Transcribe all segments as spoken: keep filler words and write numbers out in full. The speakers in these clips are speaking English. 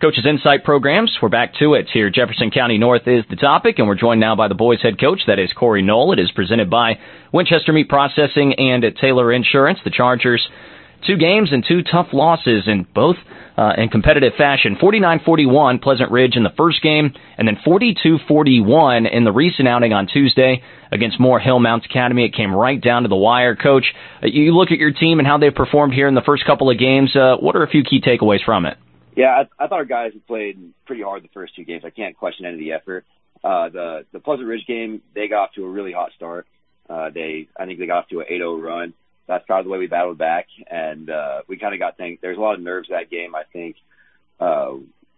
Coach's Insight programs. We're back to it here. Jefferson County North is the topic, and we're joined now by the boys' head coach. That is Corey Knoll. It is presented by Winchester Meat Processing and Taylor Insurance. The Chargers, two games and two tough losses in both uh, in competitive fashion. forty-nine forty-one Pleasant Ridge in the first game, and then forty-two forty-one in the recent outing on Tuesday against Moore Hill Mount Academy. It came right down to the wire. Coach, you look at your team and how they've performed here in the first couple of games. Uh, what are a few key takeaways from it? Yeah, I, I thought our guys had played pretty hard the first two games. I can't question any of the effort. Uh, the the Pleasant Ridge game, they got off to a really hot start. Uh, they, I think they got off to an eight oh run. That's probably the way we battled back, and uh, we kind of got things. There's a lot of nerves that game. I think uh,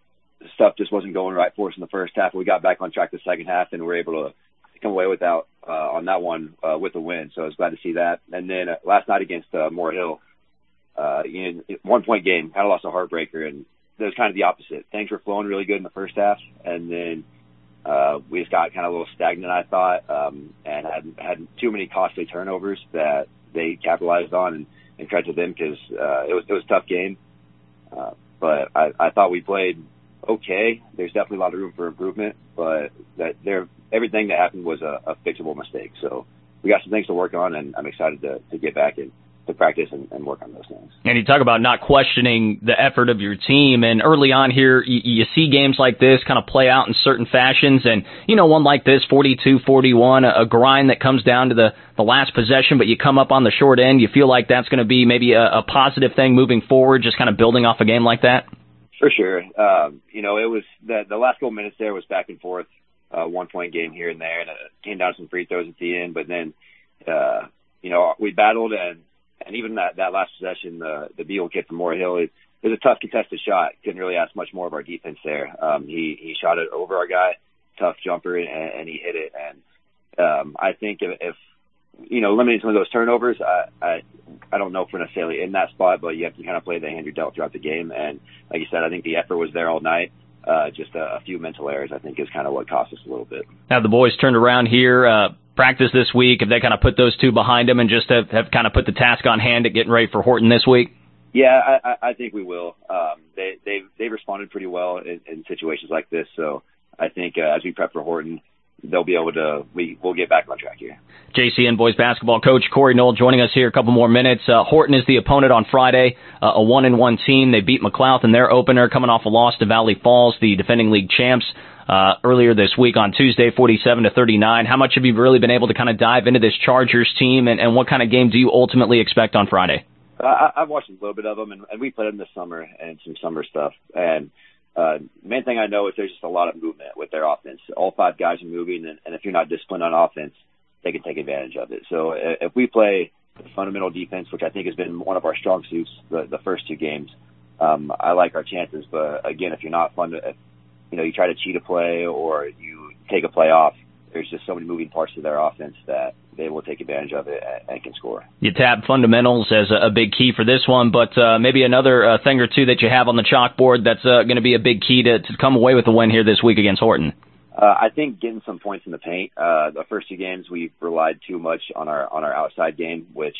stuff just wasn't going right for us in the first half. We got back on track the second half, and we were able to come away without uh, on that one uh, with a win. So I was glad to see that. And then uh, last night against uh, Moore Hill, uh, in one point game, kind of lost a heartbreaker, and it was kind of the opposite. Things were flowing really good in the first half, and then uh, we just got kind of a little stagnant, I thought, um, and had had too many costly turnovers that they capitalized on, and, and credit to them because uh, it was it was a tough game. Uh, but I, I thought we played okay. There's definitely a lot of room for improvement, but that there everything that happened was a, a fixable mistake. So we got some things to work on, and I'm excited to, to get back and to practice and, and work on those things. And you talk about not questioning the effort of your team, and early on here, you, you see games like this kind of play out in certain fashions, and, you know, one like this, forty-two forty-one, a, a grind that comes down to the, the last possession, but you come up on the short end. You feel like that's going to be maybe a, a positive thing moving forward, just kind of building off a game like that? For sure. Um, you know, it was the, the last couple minutes there was back and forth, uh, one-point game here and there, and it came down to some free throws at the end, but then, uh, you know, we battled, and And even that, that last possession, the, the Beal kid from Moore Hill, it, it was a tough contested shot. Couldn't really ask much more of our defense there. Um, he, he shot it over our guy, tough jumper, and, and he hit it. And um, I think if, if, you know, limiting some of those turnovers, I, I I don't know if we're necessarily in that spot, but you have to kind of play the hand you're dealt throughout the game. And like you said, I think the effort was there all night. Uh, just a, a few mental errors, I think, is kind of what cost us a little bit. Now the boys turned around here, uh, practice this week. Have they kind of put those two behind them and just have, have kind of put the task on hand at getting ready for Horton this week? Yeah, I, I think we will. Um, they, they've, they've responded pretty well in, in situations like this. So I think uh, as we prep for Horton, they'll be able to, we, we'll get back on track here. J C N boys basketball coach Corey Knoll joining us here a couple more minutes. Uh, Horton is the opponent on Friday, uh, a one and one team. They beat McLouth in their opener, coming off a loss to Valley Falls, the defending league champs, uh, earlier this week on Tuesday, forty-seven to thirty-nine. How much have you really been able to kind of dive into this Chargers team, and, and what kind of game do you ultimately expect on Friday? Uh, I, I've watched a little bit of them, and, and we played them this summer and some summer stuff. And Uh, main thing I know is there's just a lot of movement with their offense. All five guys are moving, and, and if you're not disciplined on offense, they can take advantage of it. So if we play fundamental defense, which I think has been one of our strong suits the, the first two games, um, I like our chances. But again, if you're not fun, if, you know, you try to cheat a play or you take a play off, there's just so many moving parts to their offense that they will take advantage of it and can score. You tab fundamentals as a big key for this one, but uh, maybe another uh, thing or two that you have on the chalkboard that's uh, going to be a big key to, to come away with a win here this week against Horton. Uh, I think getting some points in the paint. Uh, the first two games we relied too much on our on our outside game, which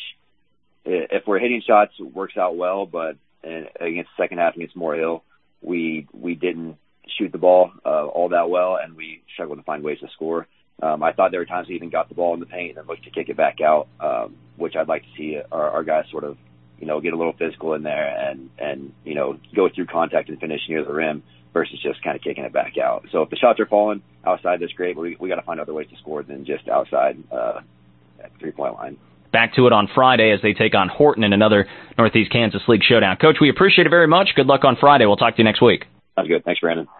if we're hitting shots it works out well, but against the second half against Moore Hill, we we didn't shoot the ball uh, all that well, and we struggled to find ways to score. Um, I thought there were times we even got the ball in the paint and then looked to kick it back out, um, which I'd like to see our, our guys sort of, you know, get a little physical in there and, and, you know, go through contact and finish near the rim versus just kind of kicking it back out. So if the shots are falling outside, that's great, but we, we got to find other ways to score than just outside uh, at the three-point line. Back to it on Friday as they take on Horton in another Northeast Kansas League showdown. Coach, we appreciate it very much. Good luck on Friday. We'll talk to you next week. Sounds good. Thanks, Brandon.